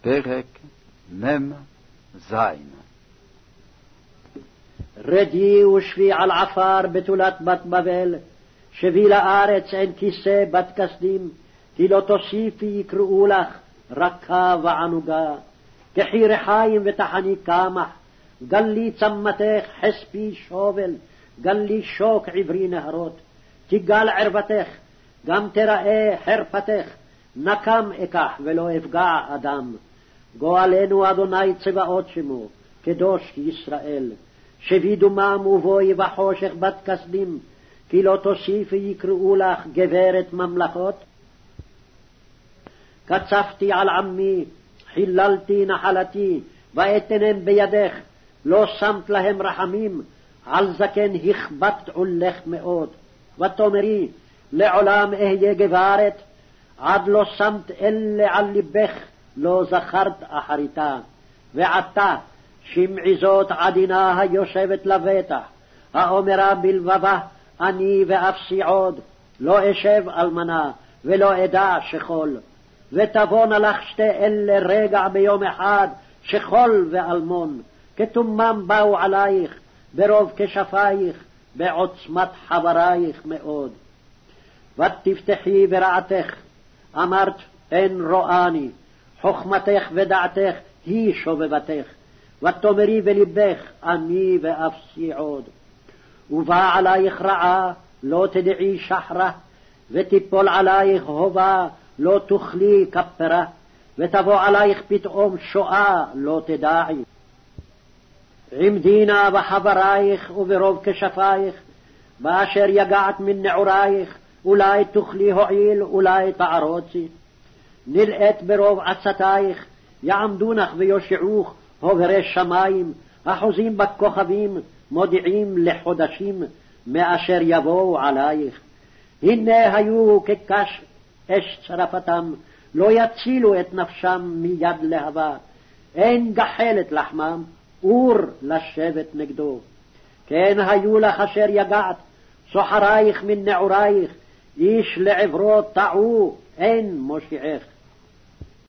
פרק מ"ז. רדי ושבי על עפר בתולת בת בבל, שבי לארץ אין כיסא בת כסדים, כי לא תוסיפי יקראו לך רכה וענוגה. קחי רחיים ותחני קמח, גלי צמתך חספי שובל, גלי שוק עברי נהרות. תגל ערבתך, גם תראה חרפתך, נקם אקח ולא אפגע אדם. גואלנו אדוני צבאות שמו, קדוש ישראל. שבי דומם ובואי בחושך בת כסדים, כי לא תוסיפי יקראו לך גברת ממלכות. קצפתי על עמי, חיללתי נחלתי, ואתנם בידך, לא שמת להם רחמים, על זקן הכבדת עולך מאוד. ותאמרי, לעולם אהיה גברת, עד לא שמת אלה על ליבך, לא זכרת אחריתה. ועתה, שמעי זאת עדינה היושבת לבטח, האומרה בלבבה, אני ואפסי עוד, לא אשב אלמנה, ולא אדע שכול. ותבואנה לך שתי אלה רגע ביום אחד, שכול ואלמון, כתומם באו עלייך, ברוב כשפייך, בעוצמת חברייך מאוד. ותפתחי ברעתך, אמרת אין רואני, חוכמתך ודעתך היא שובבתך. ותאמרי בלבך, אני ואפסי עוד. ובא עלייך רעה, לא תדעי שחרה, ותיפול עלייך הובה, לא תוכלי כפרה, ותבוא עלייך פתאום שואה, לא תדעי. עמדינה בחברייך וברוב כשפייך, באשר יגעת מן נעורייך, אולי תוכלי הועיל, אולי תערוצי. נלאת ברוב עצתייך, יעמדונך ויושעוך, הוברי שמים, אחוזים בכוכבים, מודיעים לחודשים, מאשר יבואו עלייך. הנה היו כקש אש צרפתם, לא יצילו את נפשם מיד להבה. אין גחלת לחמם, אור לשבת נגדו. כן היו לך אשר יגעת, סוחרייך מן נעורייך, איש לעברו טעו, אין מושיעך.